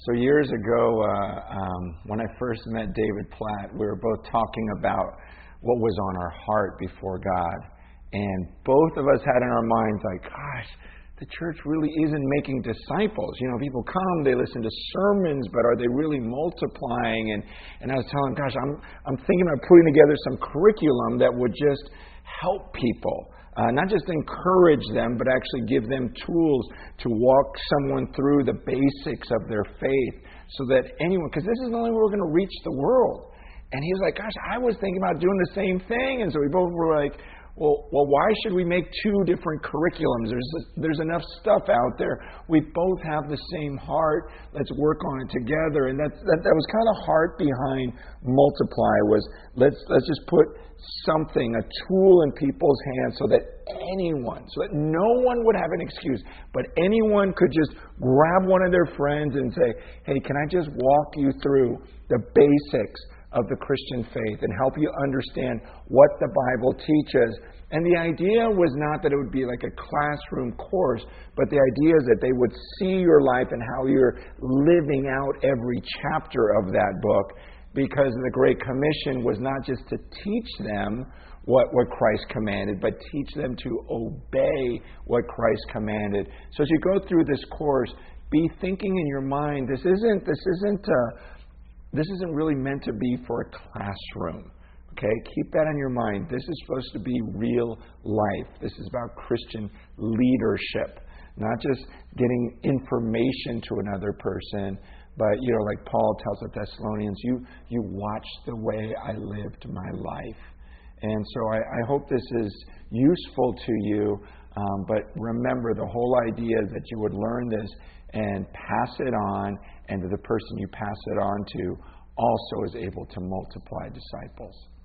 So years ago, when I first met David Platt, we were both talking about what was on our heart before God. And both of us had in our minds, like, gosh, the church really isn't making disciples. You know, people come, they listen to sermons, but are they really multiplying? And I was telling him, gosh, I'm thinking about putting together some curriculum that would just help people. Not just encourage them, but actually give them tools to walk someone through the basics of their faith so that anyone, because this is the only way we're going to reach the world. And he was like, gosh, I was thinking about doing the same thing. And so we both were like, well, why should we make two different curriculums? There's enough stuff out there. We both have the same heart. Let's work on it together. And that was kind of heart behind Multiply, was let's just put something, a tool in people's hands so that no one would have an excuse, but anyone could just grab one of their friends and say, hey, can I just walk you through the basics of the Christian faith and help you understand what the Bible teaches. And the idea was not that it would be like a classroom course, but the idea is that they would see your life and how you're living out every chapter of that book, because the Great Commission was not just to teach them what Christ commanded, but teach them to obey what Christ commanded. So as you go through this course, be thinking in your mind, this isn't really meant to be for a classroom. Okay? Keep that in your mind. This is supposed to be real life. This is about Christian leadership, not just getting information to another person, but, like Paul tells the Thessalonians, you watch the way I lived my life. And so I hope this is useful to you, but remember, the whole idea is that you would learn this and pass it on, and the person you pass it on to also is able to multiply disciples.